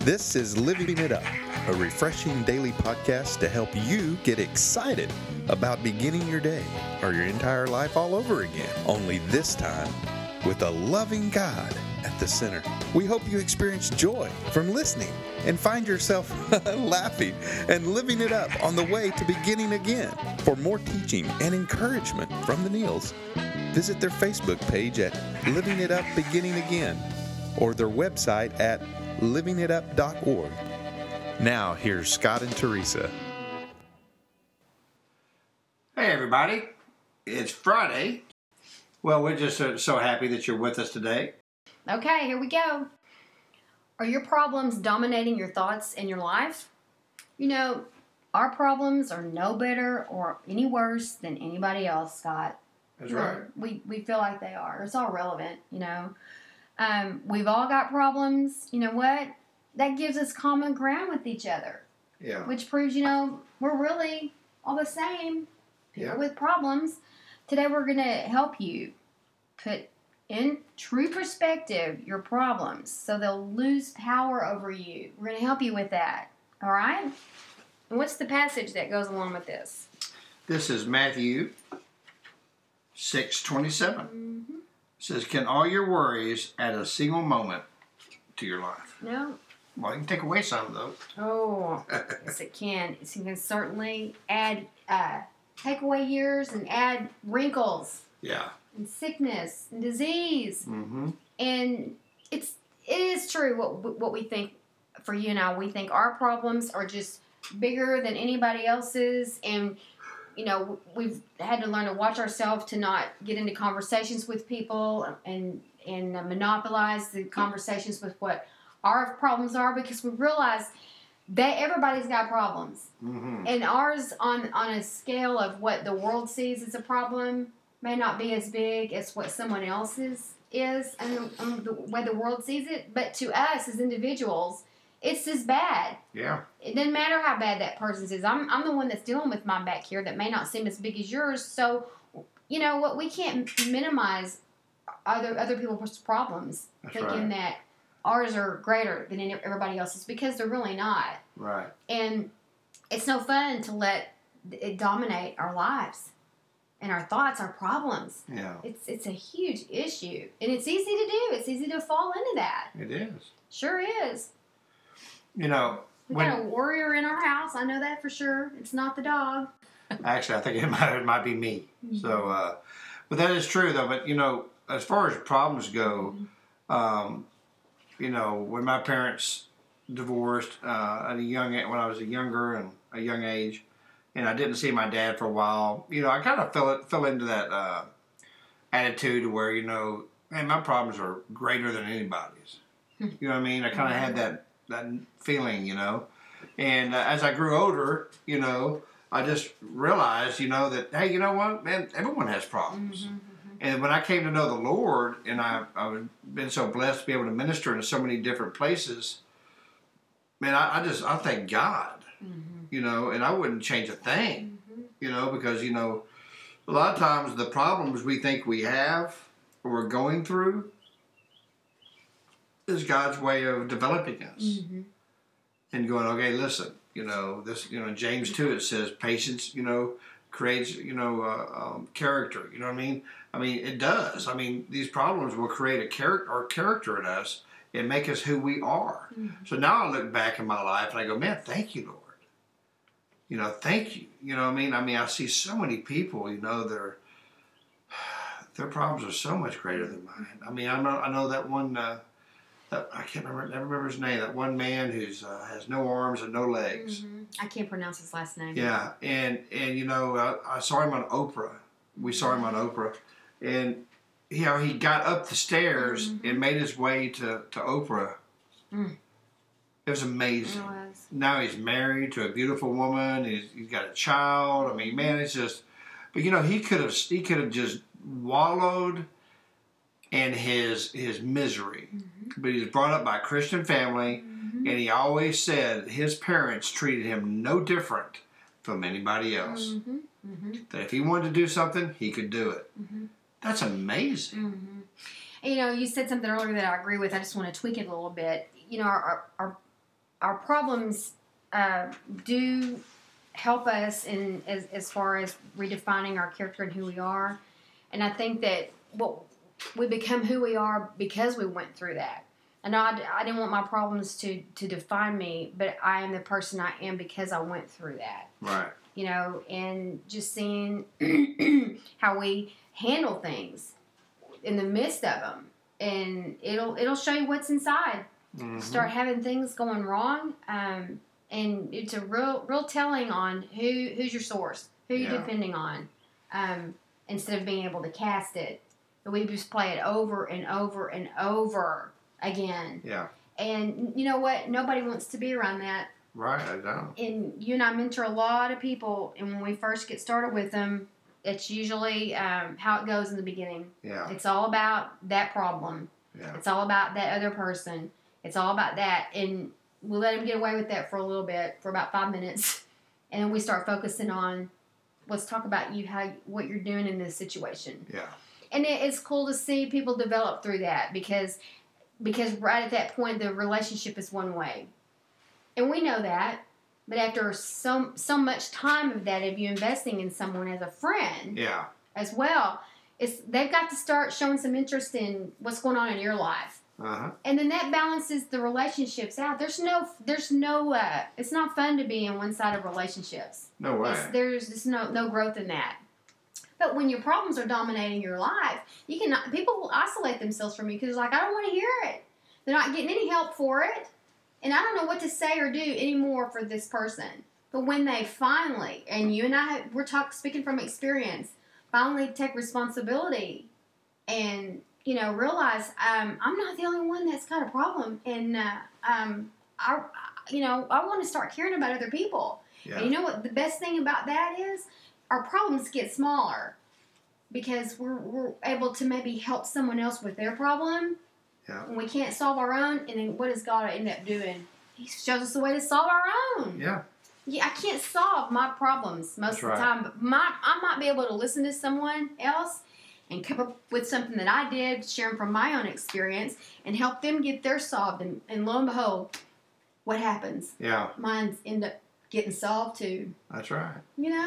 This is Living It Up, a refreshing daily podcast to help you get excited about beginning your day or your entire life all over again. Only this time with a loving God at the center. We hope you experience joy from listening and find yourself laughing and living it up on the way to beginning again. For more teaching and encouragement from the Neils, visit their Facebook page at Living It Up Beginning Again or their website at livingitup.org. Now, here's Scott and Teresa. Hey, everybody. It's Friday. Well, we're just so happy that you're with us today. Okay, here we go. Are your problems dominating your thoughts in your life? You know, our problems are no better or any worse than anybody else, Scott. That's right. We feel like they are. It's all relevant, you know. We've all got problems. You know what? That gives us common ground with each other. Yeah. Which proves, you know, we're really all the same. People with problems. Today we're going to help you put in true perspective your problems so they'll lose power over you. We're going to help you with that. All right? And what's the passage that goes along with this? This is Matthew 6:27. Mm-hmm. It says, can all your worries add a single moment to your life? No. Well, you can take away some, though. Oh, yes, it can. It can certainly add, take away years and add wrinkles. Yeah. And sickness and disease. Mm-hmm. And it is true what we think for you and I. We think our problems are just bigger than anybody else's, and you know, we've had to learn to watch ourselves to not get into conversations with people and monopolize the conversations with what our problems are, because we realize that everybody's got problems. Mm-hmm. And ours, on a scale of what the world sees as a problem, may not be as big as what someone else's is and the way the world sees it. But to us as individuals, it's as bad. Yeah. It doesn't matter how bad that person's is. I'm the one that's dealing with mine back here that may not seem as big as yours. So, you know what? We can't minimize other people's problems, That's thinking that ours are greater than everybody else's, because they're really not. Right. And it's no fun to let it dominate our lives and our thoughts, our problems. Yeah. It's a huge issue, and it's easy to do. It's easy to fall into that. It is. Sure is. You know, We got a warrior in our house. I know that for sure. It's not the dog. Actually, I think it might be me. Mm-hmm. So, but that is true, though. But, you know, as far as problems go, you know, when my parents divorced when I was younger and a young age, and I didn't see my dad for a while, you know, I kind of fell into that attitude where, you know, man, my problems are greater than anybody's. You know what I mean? I kind of had that feeling, you know. And as I grew older, you know, I just realized, you know, that, hey, you know what, man, everyone has problems. Mm-hmm. And when I came to know the Lord, and I've been so blessed to be able to minister in so many different places, man, I thank God, you know, and I wouldn't change a thing, you know, because, you know, a lot of times the problems we think we have or we're going through is God's way of developing us and going, okay, listen, you know, this, you know, in James 2, it says patience, you know, creates, you know, character. You know what I mean? I mean, it does. I mean, these problems will create a character in us and make us who we are. Mm-hmm. So now I look back in my life and I go, man, thank you, Lord. You know, thank you. You know what I mean? I mean, I see so many people, you know, their problems are so much greater than mine. I mean, I know that one, I can't remember, never remember his name, that one man who's has no arms and no legs. Mm-hmm. I can't pronounce his last name. Yeah, and you know, I saw him on Oprah. We saw him on Oprah, and you know, he got up the stairs and made his way to Oprah. Mm. It was amazing. It was. Now he's married to a beautiful woman. He's got a child. I mean, man, it's just. But you know, he could have just wallowed in his misery. But he was brought up by a Christian family, and he always said his parents treated him no different from anybody else. That if he wanted to do something, he could do it. That's amazing. And, you know, you said something earlier that I agree with. I just want to tweak it a little bit. You know, our our problems do help us in as far as redefining our character and who we are. And I think that we become who we are because we went through that. I know I didn't want my problems to define me, but I am the person I am because I went through that. Right. You know, and just seeing how we handle things in the midst of them, and it'll show you what's inside. Mm-hmm. Start having things going wrong, and it's a real telling on who's your source, who you're depending on, instead of being able to cast it. But we just play it over and over and over again. Yeah. And you know what? Nobody wants to be around that. Right, I don't. And you and I mentor a lot of people, and when we first get started with them, it's usually how it goes in the beginning. Yeah. It's all about that problem. Yeah. It's all about that other person. It's all about that. And we'll let them get away with that for a little bit, for about 5 minutes. And then we start focusing on, let's talk about you, what you're doing in this situation. Yeah. And it's cool to see people develop through that because right at that point, the relationship is one way. And we know that, but after so much time of that, of you investing in someone as a friend, as well, they've got to start showing some interest in what's going on in your life, and then that balances the relationships out. There's no, it's not fun to be in one-sided relationships. No way. There's just no growth in that. But when your problems are dominating your life, people will isolate themselves from you because I don't want to hear it. They're not getting any help for it. And I don't know what to say or do anymore for this person. But when they finally, and you and I, speaking from experience, finally take responsibility and, realize I'm not the only one that's got a problem. And, I want to start caring about other people. Yeah. And you know what the best thing about that is? Our problems get smaller because we're able to maybe help someone else with their problem. Yeah. When we can't solve our own, and then what does God end up doing? He shows us a way to solve our own. Yeah. Yeah, I can't solve my problems most of the time, but I might be able to listen to someone else and come up with something that I did, sharing from my own experience, and help them get theirs solved. And lo and behold, what happens? Yeah. Mine end up getting solved too. That's right.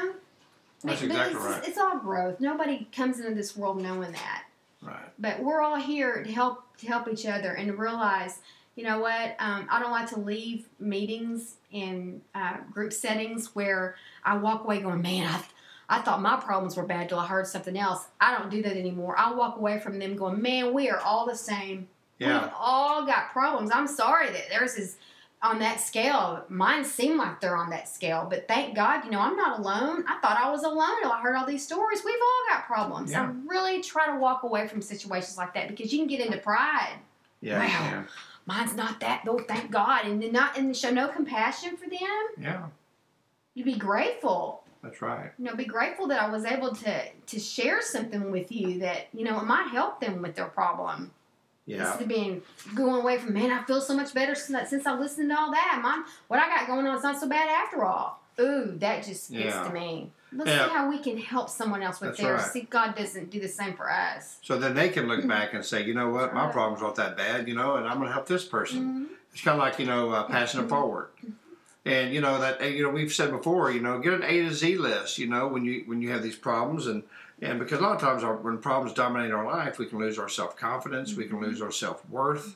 That's exactly right. It's all growth. Nobody comes into this world knowing that. Right. But we're all here to help each other and to realize, you know what? I don't like to leave meetings in group settings where I walk away going, man, I thought my problems were bad till I heard something else. I don't do that anymore. I walk away from them going, man, we are all the same. Yeah. We've all got problems. I'm sorry that theirs is on that scale. Mine seem like they're on that scale, but thank God, I'm not alone. I thought I was alone till I heard all these stories. We've all got problems. Yeah. I really try to walk away from situations like that because you can get into pride. Yeah. Wow, mine's not that though. Thank God, and show no compassion for them. Yeah. You be grateful. That's right. Be grateful that I was able to share something with you that it might help them with their problem. Yeah. Instead of going away from, man, I feel so much better since I listened to all that. What I got going on is not so bad after all. Ooh, that just gets to me. Let's see how we can help someone else with theirs. Right. See, God doesn't do the same for us. So then they can look back and say, you know what, my problem's not that bad, and I'm going to help this person. Mm-hmm. It's kind of like, passing it forward. And, we've said before, get an A to Z list, when you have these problems. And because a lot of times when problems dominate our life, we can lose our self-confidence, we can lose our self-worth,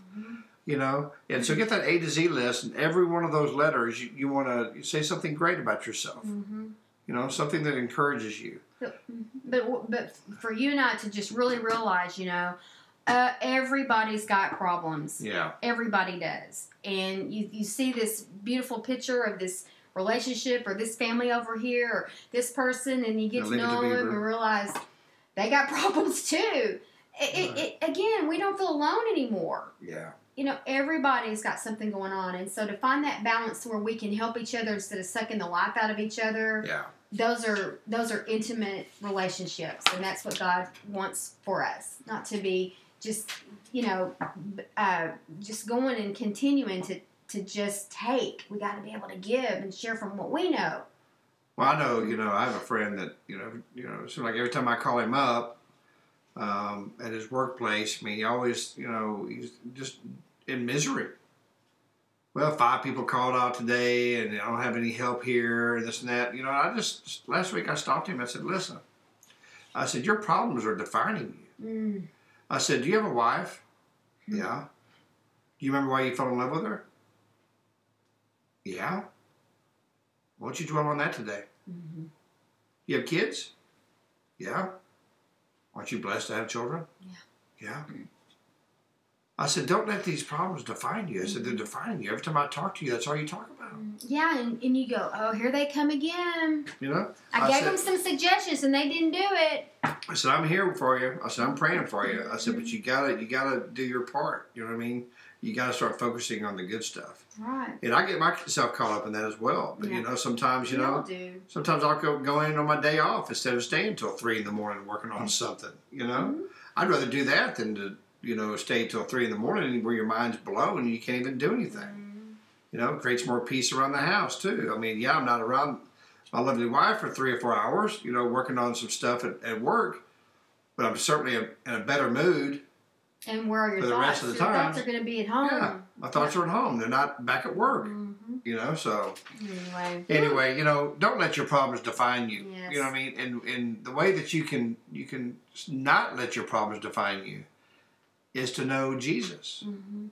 And so get that A to Z list, and every one of those letters, you want to say something great about yourself. Mm-hmm. Something that encourages you. But for you and I to just really realize, everybody's got problems. Yeah. Everybody does. And you see this beautiful picture of this relationship or this family over here or this person, and you get to know them and realize they got problems too. Again, we don't feel alone anymore. Yeah. Everybody's got something going on, and so to find that balance where we can help each other instead of sucking the life out of each other. Yeah. Those are intimate relationships, and that's what God wants for us. Not to be just just going and continuing to just take. We got to be able to give and share from what we know. Well, I know, I have a friend that, it seems like every time I call him up at his workplace, he always, he's just in misery. well, 5 people called out today and I don't have any help here and this and that. Last week I stopped him. I said, listen, I said, your problems are defining you. Mm. I said, do you have a wife? Yeah. Do you remember why you fell in love with her? Yeah. Why don't you dwell on that today? Mm-hmm. You have kids? Yeah. Aren't you blessed to have children? Yeah. Yeah. I said, don't let these problems define you. I said, they're defining you. Every time I talk to you, that's all you talk about. Yeah, and you go, oh, here they come again. You know? I gave them some suggestions and they didn't do it. I said, I'm here for you. I said, I'm praying for you. I said, but you gotta do your part. You know what I mean? You gotta start focusing on the good stuff. Right. And I get myself caught up in that as well. But sometimes, sometimes I'll go in on my day off instead of staying until 3 in the morning working on something. Mm-hmm. I'd rather do that than to stay till 3 in the morning where your mind's blown and you can't even do anything. It creates more peace around the house too. I mean, I'm not around my lovely wife for 3 or 4 hours, working on some stuff at work, but I'm certainly in a better mood. And where are your for the thoughts? rest of the Your time. thoughts are going to be at home. Yeah, my thoughts are at home. They're not back at work. Mm-hmm. So Anyway, don't let your problems define you. Yes. You know what I mean? And the way that you can not let your problems define you is to know Jesus. Mm-hmm.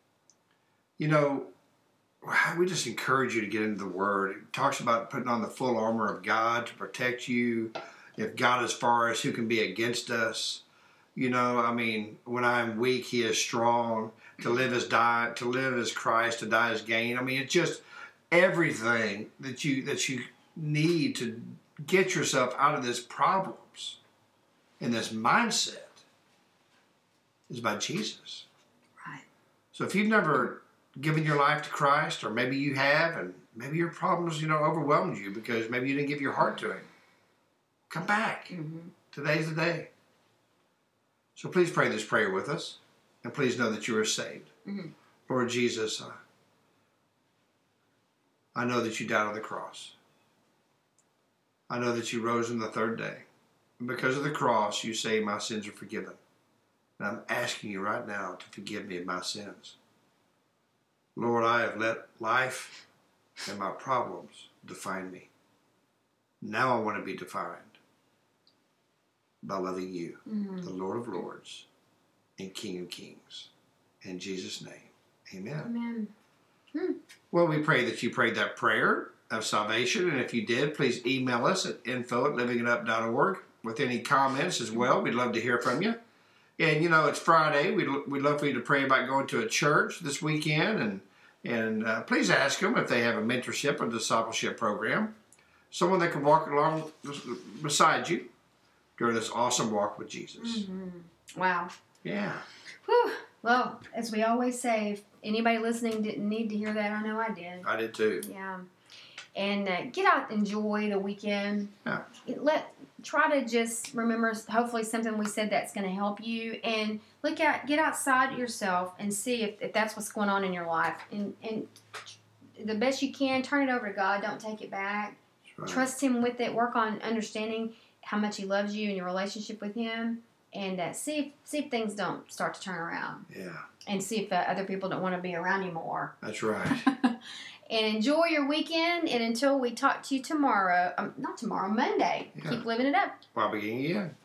We just encourage you to get into the Word. It talks about putting on the full armor of God to protect you. If God is for us, who can be against us? When I'm weak, He is strong. To live as Christ, to die as gain. I mean, it's just everything that you need to get yourself out of these problems and this mindset is by Jesus. Right. So if you've never given your life to Christ, or maybe you have, and maybe your problems, overwhelmed you because maybe you didn't give your heart to Him, come back. Mm-hmm. Today's the day. So please pray this prayer with us, and please know that you are saved. Mm-hmm. Lord Jesus, I know that you died on the cross. I know that you rose on the 3rd day. And because of the cross, you say my sins are forgiven. And I'm asking you right now to forgive me of my sins. Lord, I have let life and my problems define me. Now I want to be defined by loving you, the Lord of Lords and King of Kings. In Jesus' name, amen. Amen. Well, we pray that you prayed that prayer of salvation. And if you did, please email us at info@livingitup.org with any comments as well. We'd love to hear from you. And, it's Friday. We'd love for you to pray about going to a church this weekend. And please ask them if they have a mentorship or discipleship program. Someone that can walk along beside you during this awesome walk with Jesus. Mm-hmm. Wow. Yeah. Whew. Well, as we always say, if anybody listening didn't need to hear that, I know I did. I did too. Yeah. And get out, enjoy the weekend. Yeah. Try to just remember, hopefully, something we said that's going to help you. And get outside yourself and see if that's what's going on in your life. And the best you can, turn it over to God. Don't take it back. Right. Trust Him with it. Work on understanding how much He loves you and your relationship with Him. And see if things don't start to turn around. Yeah. And see if other people don't want to be around you more. That's right. And enjoy your weekend. And until we talk to you tomorrow, not tomorrow, Monday. Yeah. Keep living it up. While beginning again.